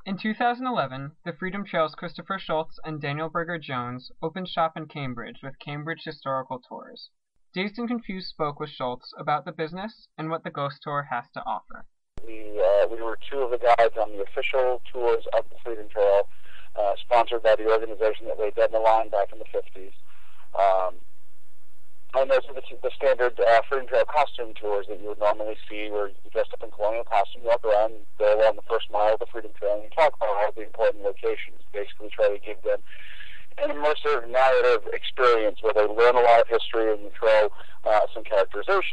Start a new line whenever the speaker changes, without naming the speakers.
In 2011, the Freedom Trail's Christopher Schultz and Daniel Berger Jones opened shop in Cambridge with Cambridge Historical Tours. Dazed and Confused spoke with Schultz about the business and what the Ghost Tour has to offer.
We were two of the guides on the official tours of the Freedom Trail, sponsored by the organization that laid dead in the line back in the 50s. And those are the standard Freedom Trail costume tours that you would normally see, where you dress up in colonial costume, walk around, go along the first mile of the Freedom Trail, and talk about all the important locations. Basically try to give them an immersive narrative experience where they learn a lot of history and you throw some characterization